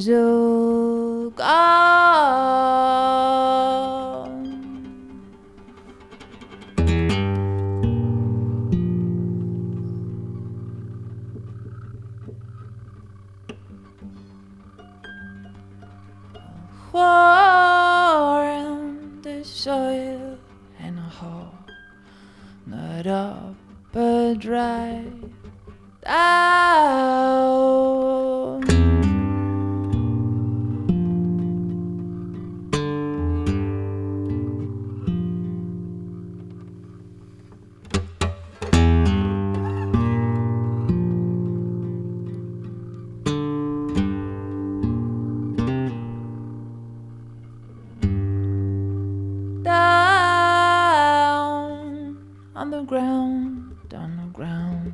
was all gone. Warm the soil in a hole, not up but dry down. Down on the ground,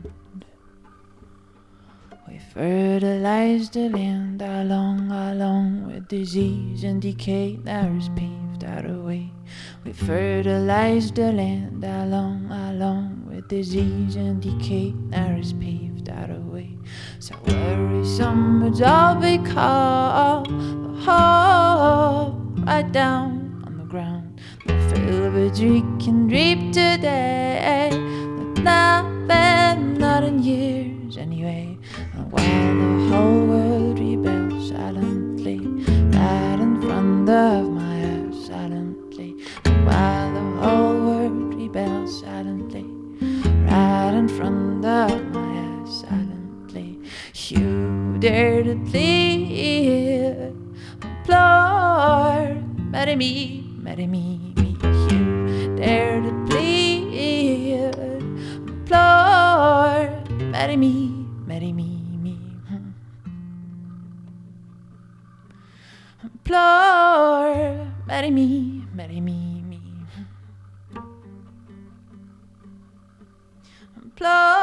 we fertilized the land along with disease and decay. Now is paved out a way. We fertilized the land along with disease and decay. Now is paved out a way. So worrisome it's all because the hope right down on the ground. The filberts we can reap today, but nothing, not in years anyway. And while the whole world rebels silently, right in front of my eyes silently. And while the whole world rebels silently, right in front of my eyes silently. You dare to plead, implore, marry me. You dare to plead, implore, marry me. Implore, marry me. Implore.